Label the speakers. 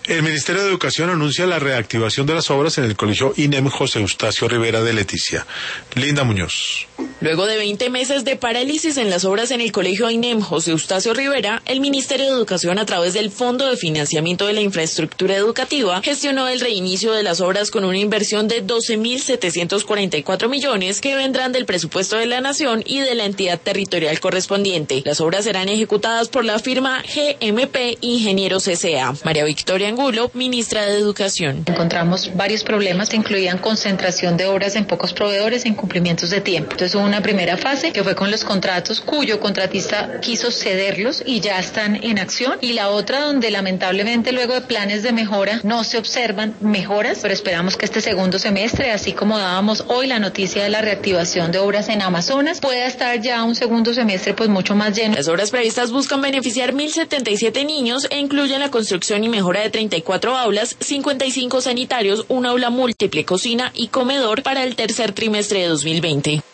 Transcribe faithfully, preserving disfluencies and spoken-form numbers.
Speaker 1: El Ministerio de Educación anuncia la reactivación de las obras en el Colegio I N E M José Eustacio Rivera de Leticia. Linda Muñoz.
Speaker 2: Luego de veinte meses de parálisis en las obras en el Colegio I N E M José Eustacio Rivera, el Ministerio de Educación, a través del Fondo de Financiamiento de la Infraestructura Educativa, gestionó el reinicio de las obras con una inversión de doce mil setecientos cuarenta y cuatro millones que vendrán del presupuesto de la Nación y de la entidad territorial correspondiente. Las obras serán ejecutadas por la firma G M P Ingenieros S A María Victoria Angulo, ministra de Educación.
Speaker 3: Encontramos varios problemas que incluían concentración de obras en pocos proveedores e incumplimientos de tiempo. Entonces hubo una primera fase que fue con los contratos cuyo contratista quiso cederlos y ya están en acción, y la otra donde lamentablemente luego de planes de mejora no se observan mejoras, pero esperamos que este segundo semestre, así como dábamos hoy la noticia de la reactivación de obras en Amazonas, pueda estar ya un segundo semestre pues mucho más lleno.
Speaker 2: Las obras previstas buscan beneficiar mil setenta y siete niños e incluyen la construcción y mejora de treinta y cuatro aulas, cincuenta y cinco sanitarios, un aula múltiple, cocina y comedor para el tercer trimestre de dos mil veinte.